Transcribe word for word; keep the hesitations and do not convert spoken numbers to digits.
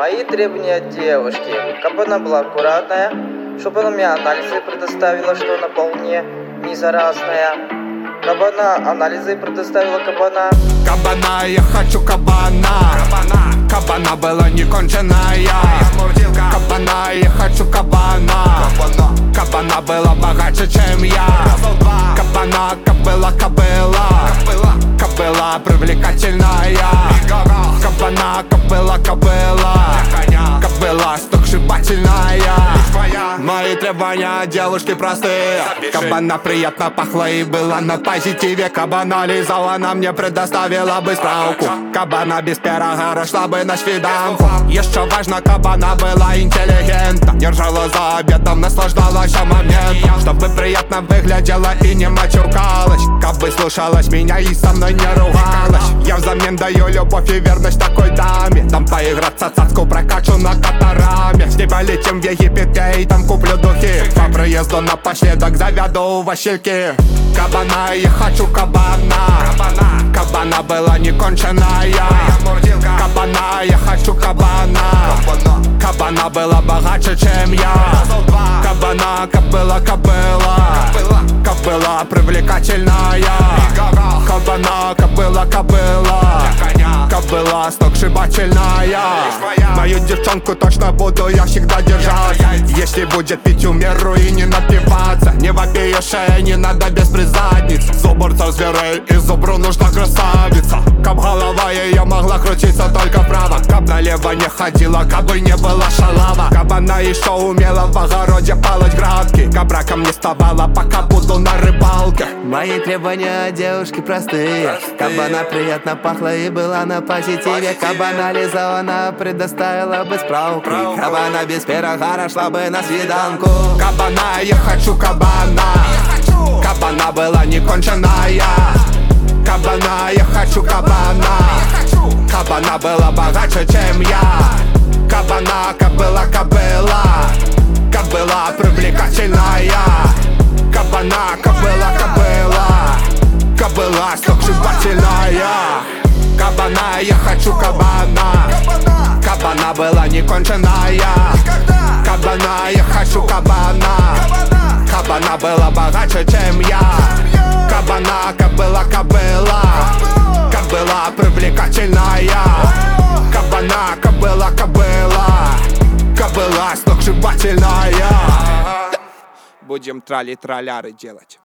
Мои требования от девушки, чтобы она была аккуратная, чтобы она мне анализы предоставила, что она вполне не заразная. Кабана, анализы предоставила кабана. Кабана, я хочу кабана. Кабана, кабана была не конченая. Кабана, я хочу кабана. Кабана была богаче, чем я. Кабана, кобыла, кобыла. Кобыла привлекательная. Кабана, кобыла, кобыла. Кобыла сногсшибательная. Мои требования девушки простые. Кабана приятно пахла и была на позитиве. Кабана лизала, она мне предоставила бы справку. Кабана без пирога шла бы на свиданку. Еще важно, кабана была интеллигентна. Держала за обедом, наслаждалась моментом, чтобы приятно выглядела и не мачукалась. Кабы слушалась меня и со мной не ругалась. Я взамен даю любовь и верность такой даме. Там поиграться цацку прокачу на катараме. С тебя летим в Египет, я и там куплю духи. По проезду напоследок заведу васильки. Кабана, я хочу кабана. Кабана, кабана была не конченая. Кабана, я хочу кабана. Кабана была богаче, чем я. Кабана, кобыла, кобыла. Кобыла привлекательная. Кабана, кобыла, кобыла. Кобыла сногсшибательная. Мою девчонку точно буду я всегда держать. Если будет пить в меру и не напиваться. Не в обеих шее, не надо без призадниц. Зубрцев зверей и зубру нужна красавица. Каб голова ее могла крутиться только вправо. Каб налево не ходила, кабы не была шалава. Каб она еще умела в огороде палать градки. Каб раком не вставала, пока буду на рыбалке. Мои требования девушки простые. Кабана приятно пахла и была на позитиве. Кабана лизала, она предоставила бы справку. Кабана без пирога шла бы на свиданку. Кабана, я хочу кабана. Кабана была не конченая. Кабана, я хочу кабана. Кабана была богаче, чем я. Кабана, кобыла, кобыла. Кобыла привлекательная. Кабана, кобыла, кобыла. Кобыла сногсшибательная. Кабана, я хочу кабана. Кабана была не конченая. Кабана, я хочу кабана. Кабана была богаче, чем я. Кабана, кобыла, кобыла. Кобыла привлекательная. Кабана, кобыла, кобыла. Кобыла сногсшибательная. Будем трали-троляры делать.